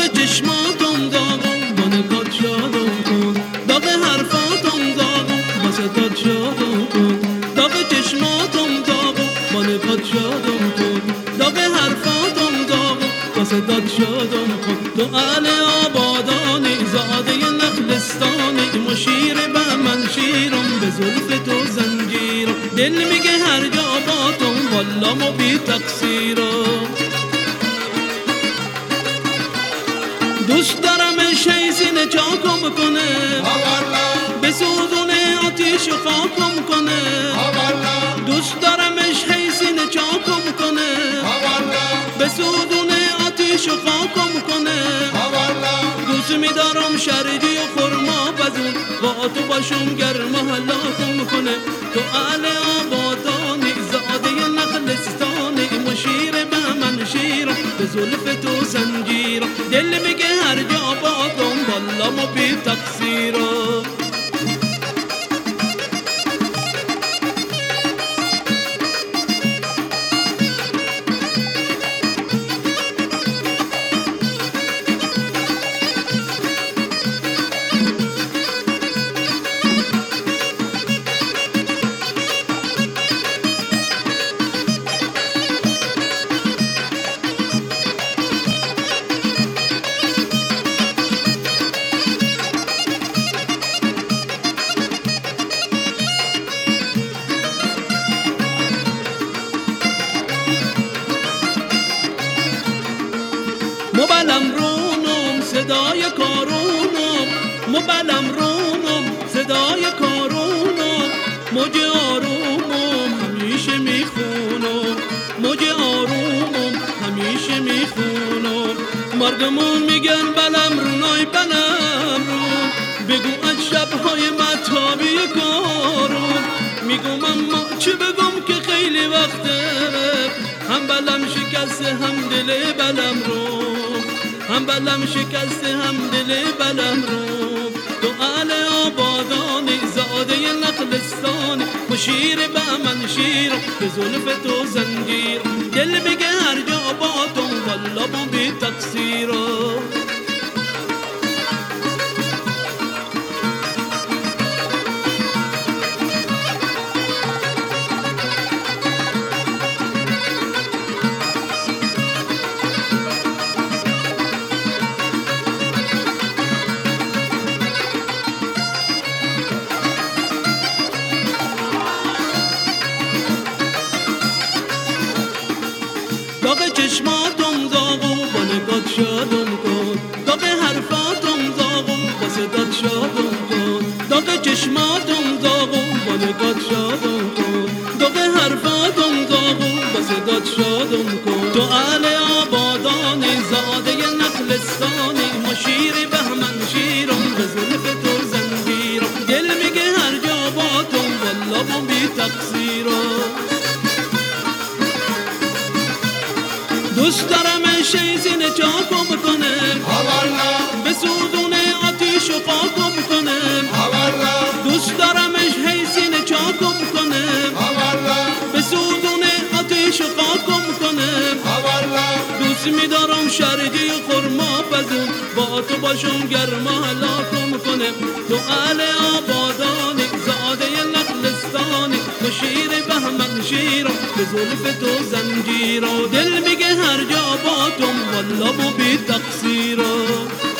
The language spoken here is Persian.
چشماتم داغ با نگات شادم کن، داغ حرفاتم داغ واسه داد شادم کن، داغ چشماتم داغ با نگات شادم کن، داغ حرفاتم داغ واسه داد شادم کن. تو اهل آبادانی زاده نخلستانی، مشیر به من شیرم به زلف تو زنجیرم، دل میگه هر جا باتم والا ما بی تقصیرم. دوست دارم شیزین چاکم کنه، بسوزونه آتیش و خاکم کنه. دوست دارم شیزین چاکم کنه، بسوزونه آتیش و خاکم کنه. دوست میدارم شرجی و خورما بزون، با تو باشم گرم حلاکم کنه. تو اهل آبادانی زاده نخلستانی، مشیر به من شیرم به زلف تو زنجیرم، دل میگه هر جا باتم والا ما بی تقصیرم. مبلم رونم صدای کارونم، مبلم رونم صدای کارونم، موج آرومم همیشه میخونم، موج آرومم همیشه میخونم. مردمون میگن بلم رونای بلم رون، بگو از شبهای مطابی کارم. میگم اما چه بگم که خیلی وقته، هم بلم شکسته هم دل بلم رو، هم بلم شکسته هم دل بلم رو. تو اهل آبادانی زاده نخلستانی، مشیر به من شیرم به زلف تو زنجیرم، دل میگه هر جا باتم والا ما بی تقصیرم. داغ چشماتم داغ با نگات شادم کن، داغ حرفاتم داغ واسه داد شادم کن، داغ چشماتم داغ با نگات شادم کن، داغ حرفاتم داغ واسه داد شادم کن. تو اهل آبادانی زاده نخلستانی، مشیر به من شیرم به زلف تو زنجیرم، دل میگه هر جا باتم والا ما بی تقصیرم. دوست دارم شیزین چاکم کنه، بسوزونه آتیش و خاکم کنه. دوست دارم شیزین چاکم کنه، بسوزونه آتیش و خاکم کنه. دوست میدارم شرجی و خورما پزون، با تو باشم گرم حلاکم کنه. تو اهل آبادانی زاده نخلستانی، مشیر به من شیرم به زلف تو زنجیرم، دل میگه هر جا باتم والا ما بی تقصیرم.